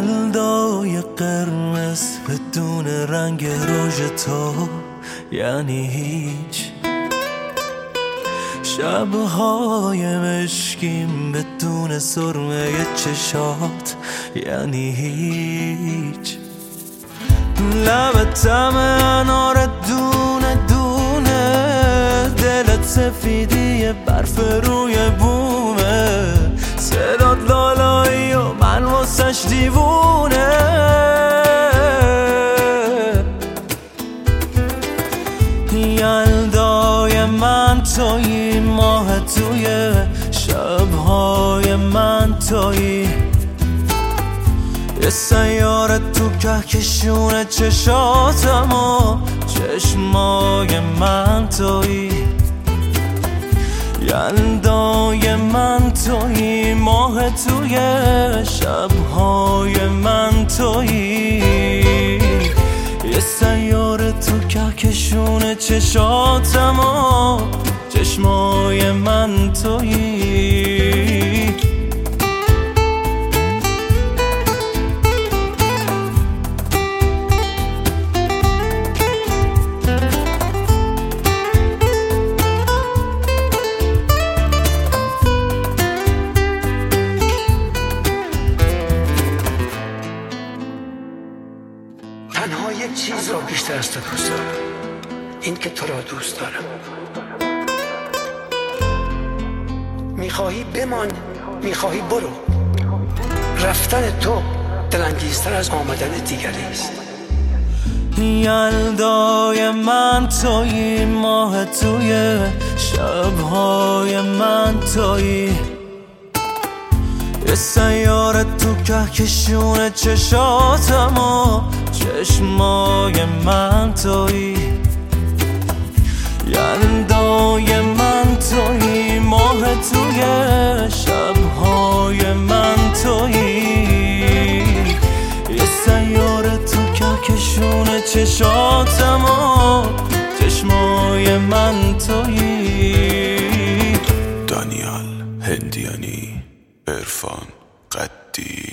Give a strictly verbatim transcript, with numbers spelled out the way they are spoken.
یلدای قرمز بدون رنگ رژ تو یعنی هیچ، شبهای مشکیم بدون سرمه چشات یعنی هیچ، لب طعم انار دونه دونه، دلت سفیدی برف روی بومه، صدات لالایی و من واسش دیوونه، یلدای من تویی، ماه توی شبهای من تویی، یه سیاره تو کهکشون چشاتم و چشمای من تویی، یلدای من تویی، ماه توی شبهای من تویی، یه سیاره تو کهکشون چشاتم و چشمای من تویی. تنها یک چیز را بیشتر از تو دوست دارم، این که تو را دوست دارم. میخواهی بمان، میخواهی برو، رفتن تو دلانگیزتر از آمدن دیگری است. یلدای من تویی، ماه توی شبهای من تویی، یه سیاره تو کهکشون چشاتم و چشمای من تویی، یلدای من تویی، ماه توی شبهای من تویی، یه سیاره تو کهکشون چشاتم و چشمای من تویی. دانیال هندیانی، عرفان قدی.